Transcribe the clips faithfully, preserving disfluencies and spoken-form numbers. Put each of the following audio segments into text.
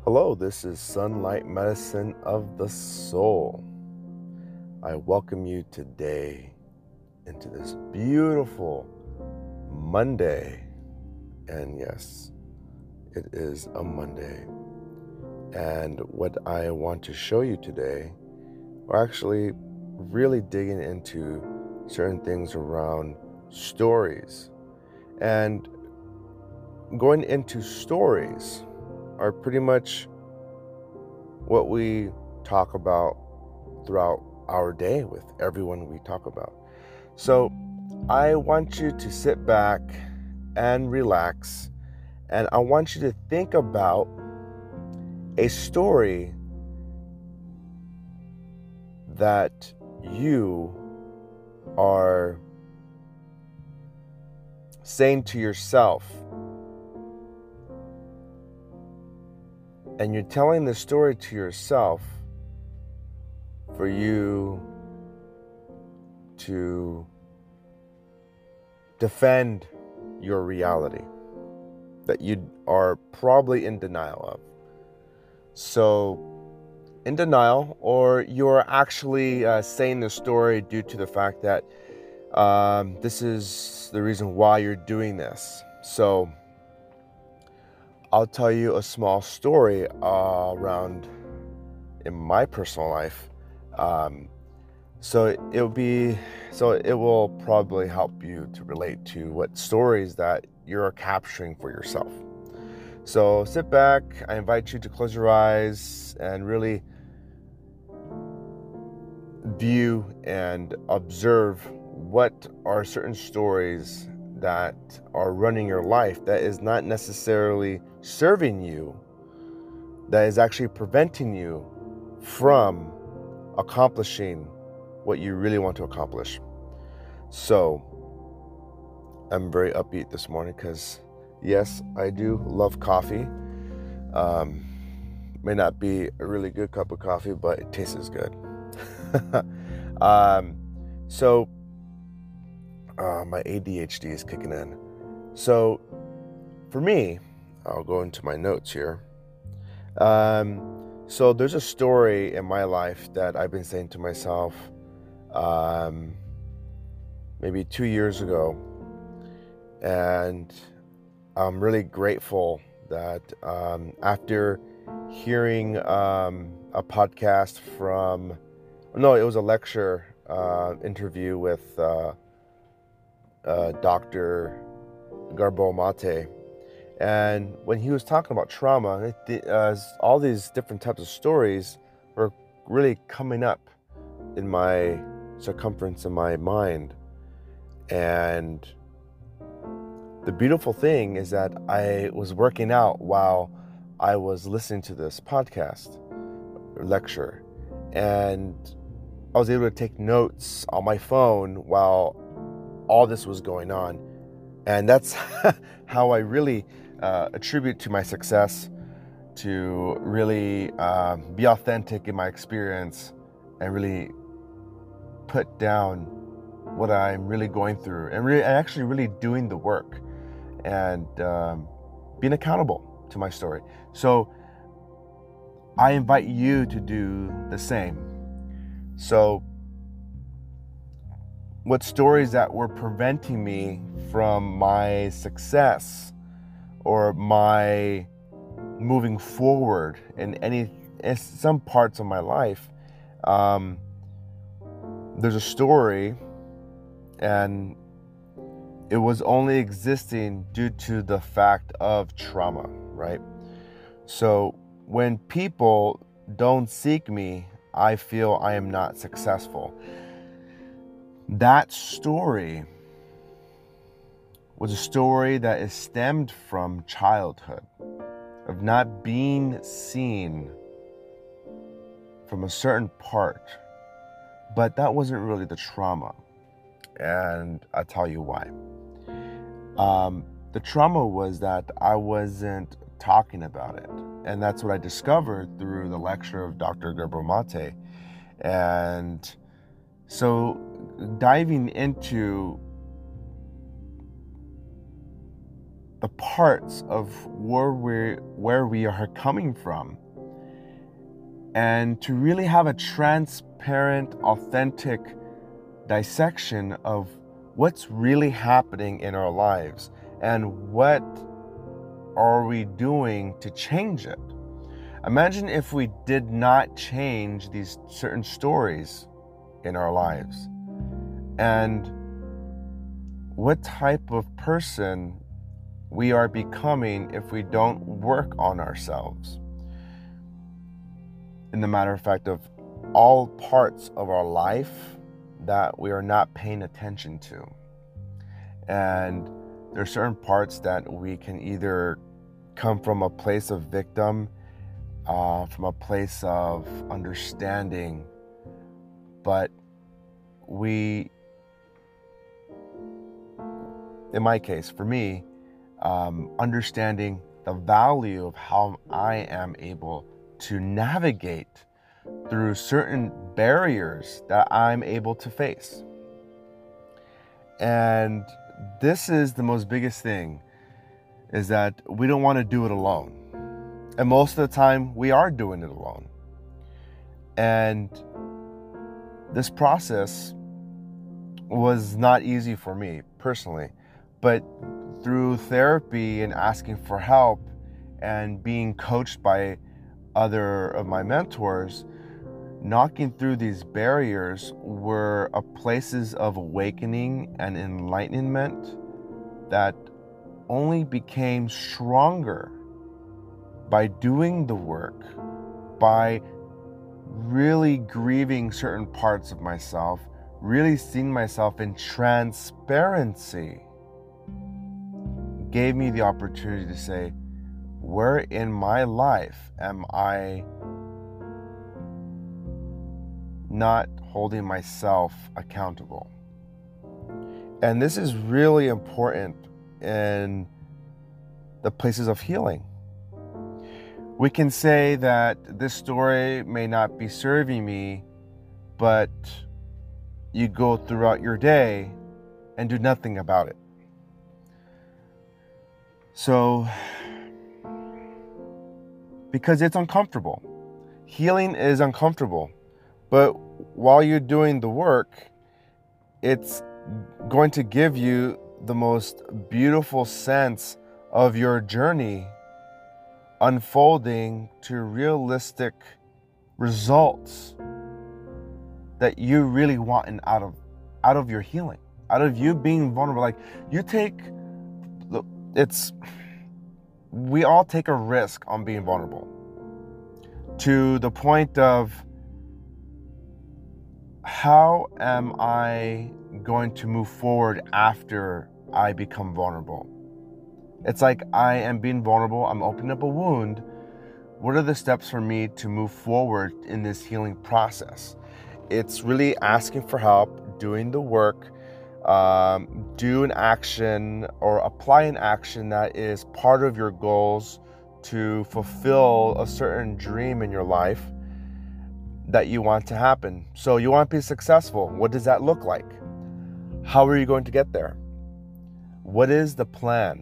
Hello, this is Sunlight Medicine of the Soul. I welcome you today into this beautiful Monday. And yes, it is a Monday. And what I want to show you today, we're actually really digging into certain things around stories. And going into stories are pretty much what we talk about throughout our day with everyone we talk about. So I want you to sit back and relax, and I want you to think about a story that you are saying to yourself. And you're telling the story to yourself for you to defend your reality that you are probably in denial of. So, in denial, or you're actually uh, saying the story due to the fact that um, this is the reason why you're doing this. So, I'll tell you a small story uh, around in my personal life. Um, so it will be, so it will probably help you to relate to what stories that you're capturing for yourself. So sit back. I invite you to close your eyes and really view and observe what are certain stories that are running your life that is not necessarily serving you, that is actually preventing you from accomplishing what you really want to accomplish. So I'm very upbeat this morning because yes, I do love coffee. Um, may not be a really good cup of coffee, but it tastes good. um, so uh, my A D H D is kicking in. So for me, I'll go into my notes here. Um, so there's a story in my life that I've been saying to myself um, maybe two years ago. And I'm really grateful that um, after hearing um, a podcast from, no, it was a lecture uh, interview with uh, uh, Doctor Gabor Mate. And when he was talking about trauma, it, uh, all these different types of stories were really coming up in my circumference in my mind. And the beautiful thing is that I was working out while I was listening to this podcast or lecture. And I was able to take notes on my phone while all this was going on. And that's how I really uh, attribute to my success, to really uh, be authentic in my experience and really put down what I'm really going through and really, actually really doing the work and um, being accountable to my story. So I invite you to do the same. So what stories that were preventing me from my success or my moving forward in any in some parts of my life, um, there's a story, and it was only existing due to the fact of trauma, right? So when people don't seek me, I feel I am not successful. That story was a story that is stemmed from childhood, of not being seen from a certain part. But that wasn't really the trauma. And I'll tell you why. Um, the trauma was that I wasn't talking about it. And that's what I discovered through the lecture of Doctor Gabor Mate. And so diving into the parts of where we where we are coming from, and to really have a transparent, authentic dissection of what's really happening in our lives and what are we doing to change it. Imagine if we did not change these certain stories in our lives, and what type of person we are becoming if we don't work on ourselves. In the matter of fact of all parts of our life that we are not paying attention to. And there are certain parts that we can either come from a place of victim, uh, from a place of understanding, but we, in my case, for me, um, understanding the value of how I am able to navigate through certain barriers that I'm able to face. And this is the most biggest thing, is that we don't want to do it alone. And most of the time we are doing it alone. And this process was not easy for me personally, but through therapy and asking for help and being coached by other of my mentors, knocking through these barriers were a places of awakening and enlightenment that only became stronger by doing the work, by really grieving certain parts of myself, really seeing myself in transparency, gave me the opportunity to say, where in my life am I not holding myself accountable? And this is really important in the places of healing. We can say that this story may not be serving me, but you go throughout your day and do nothing about it. So, because it's uncomfortable. Healing is uncomfortable. But while you're doing the work, it's going to give you the most beautiful sense of your journey unfolding to realistic results that you really want in, out of out of your healing, out of you being vulnerable. Like, you take, it's, we all take a risk on being vulnerable to the point of, how am I going to move forward after I become vulnerable? It's like I am being vulnerable, I'm opening up a wound. What are the steps for me to move forward in this healing process? It's really asking for help, doing the work, um, do an action or apply an action that is part of your goals to fulfill a certain dream in your life that you want to happen. So you want to be successful. What does that look like? How are you going to get there? What is the plan?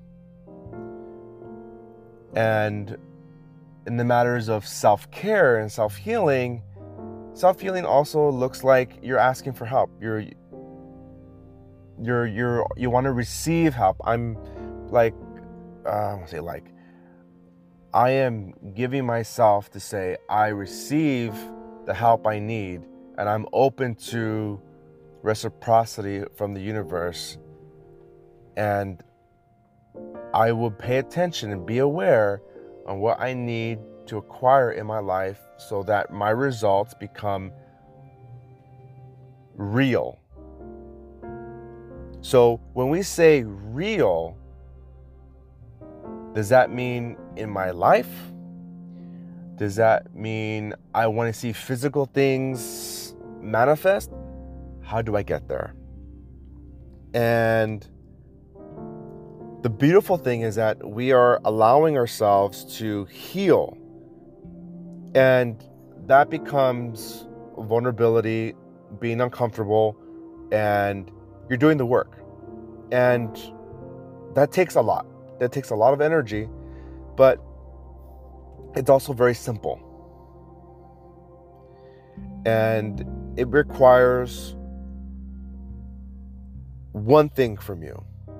And in the matters of self-care and self-healing, self-healing also looks like you're asking for help. You're you're you're you want to receive help. I'm like uh, I want to say like I am giving myself to say I receive the help I need, and I'm open to reciprocity from the universe, and I will pay attention and be aware on what I need to acquire in my life so that my results become real. So when we say real, does that mean in my life? Does that mean I want to see physical things manifest? How do I get there? And the beautiful thing is that we are allowing ourselves to heal. And that becomes vulnerability, being uncomfortable, and you're doing the work. And that takes a lot. that takes a lot of energy, but it's also very simple. And it requires one thing from you.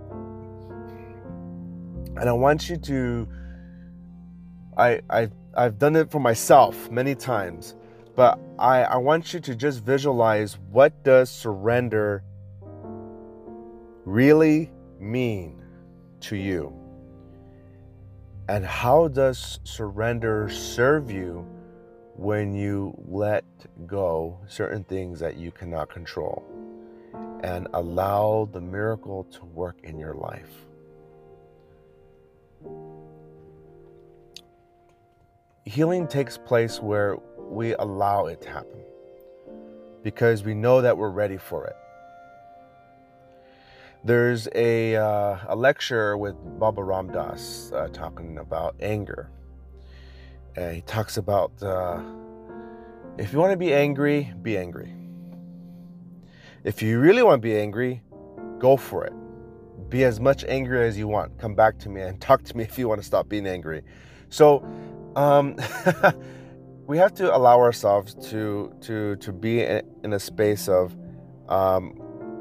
And I want you to, I, I, I've done it for myself many times, but I, I want you to just visualize, what does surrender really mean to you? And how does surrender serve you when you let go certain things that you cannot control and allow the miracle to work in your life? Healing takes place where we allow it to happen, because we know that we're ready for it. There's a, uh, a lecture with Baba Ram Dass uh, talking about anger. And he talks about, uh, if you want to be angry, be angry. If you really want to be angry, go for it. Be as much angry as you want. Come back to me and talk to me if you want to stop being angry. So um, we have to allow ourselves to to to be in a space of um,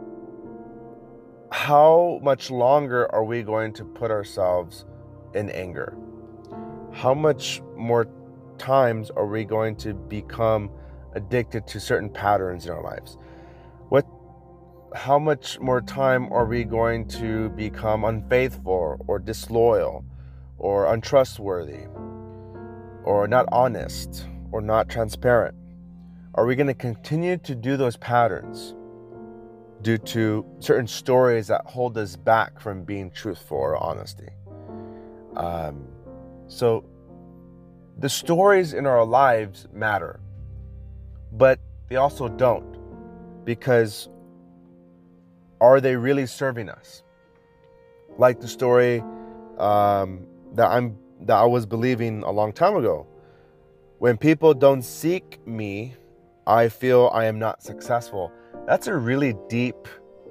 how much longer are we going to put ourselves in anger? How much more times are we going to become addicted to certain patterns in our lives? What, how much more time are we going to become unfaithful or disloyal or untrustworthy or not honest or not transparent? Are we going to continue to do those patterns due to certain stories that hold us back from being truthful or honesty? Um, so the stories in our lives matter, but they also don't, because are they really serving us? Like the story um, that I'm that I was believing a long time ago. When people don't seek me, I feel I am not successful. That's a really deep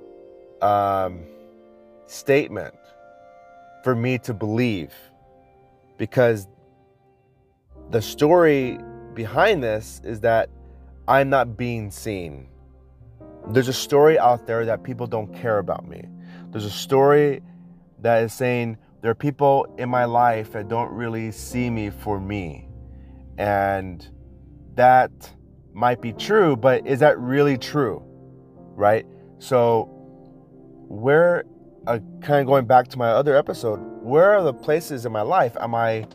um, statement for me to believe, because the story behind this is that I'm not being seen. There's a story out there that people don't care about me. There's a story that is saying there are people in my life that don't really see me for me. And that might be true, but is that really true? Right? So where, uh, kind of going back to my other episode, where are the places in my life am I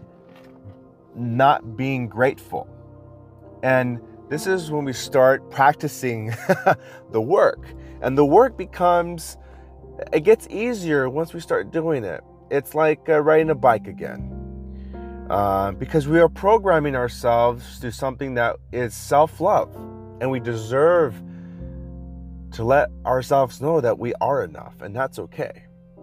not being grateful? And this is when we start practicing the work. And the work becomes, it gets easier once we start doing it. It's like uh, riding a bike again. Uh, because we are programming ourselves to something that is self-love. And we deserve to let ourselves know that we are enough, and that's okay.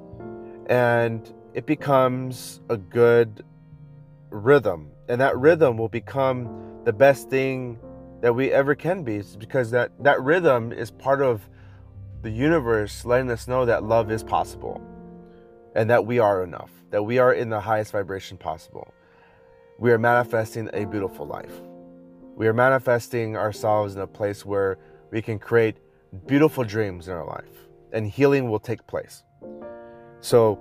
And it becomes a good rhythm. And that rhythm will become the best thing that we ever can be, because that, that rhythm is part of the universe letting us know that love is possible and that we are enough, that we are in the highest vibration possible. We are manifesting a beautiful life. We are manifesting ourselves in a place where we can create beautiful dreams in our life, and healing will take place. So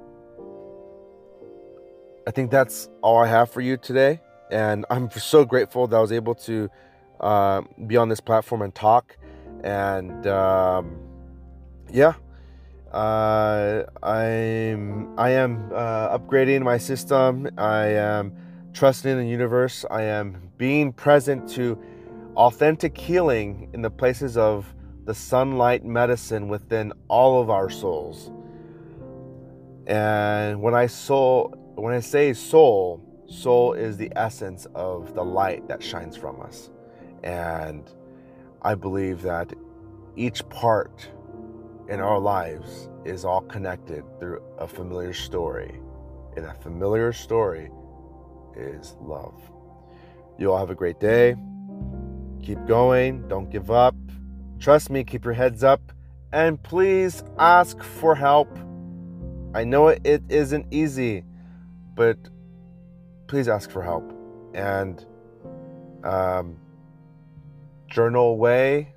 I think that's all I have for you today. And I'm so grateful that I was able to uh, be on this platform and talk. And um, yeah, uh, I'm I am uh, upgrading my system. I am trusting in the universe. I am being present to authentic healing in the places of the sunlight medicine within all of our souls. And when I soul, when I say soul, soul is the essence of the light that shines from us. And I believe that each part in our lives is all connected through a familiar story. And that familiar story is love. You all have a great day. Keep going. Don't give up. Trust me, keep your heads up. And please ask for help. I know it isn't easy. but please ask for help and um, journal away.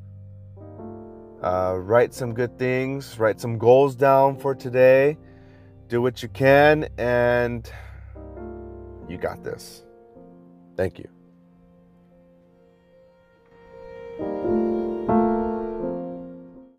Uh, write some good things, write some goals down for today. Do what you can, and you got this. Thank you.